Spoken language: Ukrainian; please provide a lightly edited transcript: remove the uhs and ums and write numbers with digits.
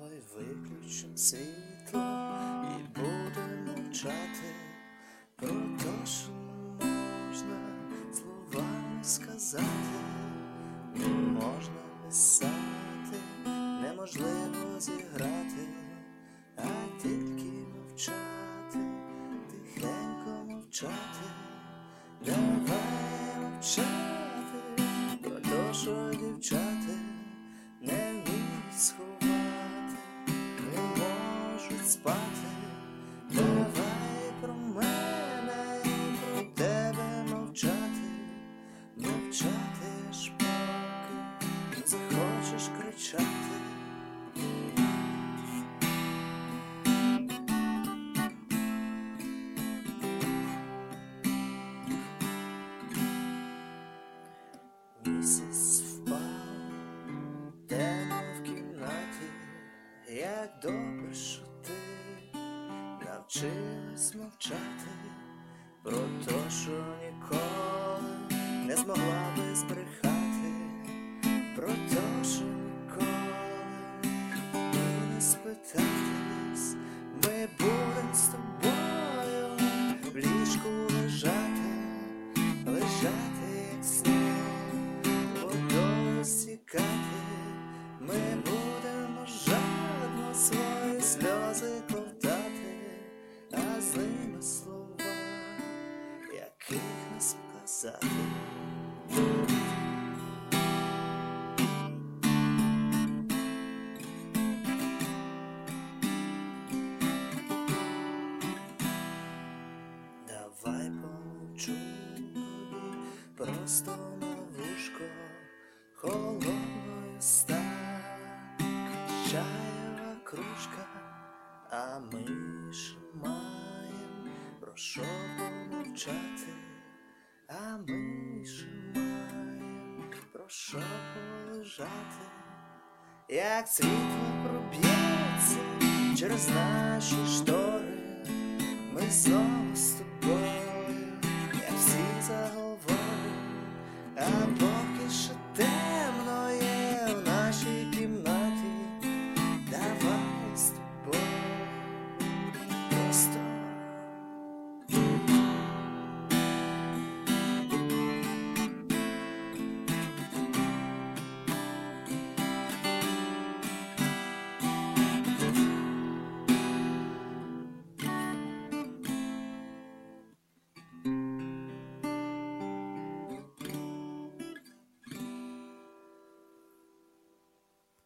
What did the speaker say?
Давай виключим світло і будемо мовчати про те, що не можна словами сказати, не можна писати, неможливо зіграти, а тільки мовчати, тихенько мовчати. Давай мовчати про те, що дівчата не вміють сховати, не можуть спати. Давай про мене і про тебе мовчати, мовчати аж поки не захочеш кричати. Місяць впав, темно в кімнаті, як добре, що ти навчилась мовчати про те, що ніколи не змогла би збрехати, про те, що ніколи не спитатись. Ми будем з тобою в ліжку лежати, лежати як сніг, водою стікати. Ми будемо жадно свої сльози ковтати, а злими слова, яких не сказати. Давай помовчу тобі просто на вушко, холодною стане чаєва кружка, а ми ж маєм про що помовчати, а ми ж маєм про що полежати. Як світло проб'ється через наші штори, ми знову з тобою, як всі заговорили.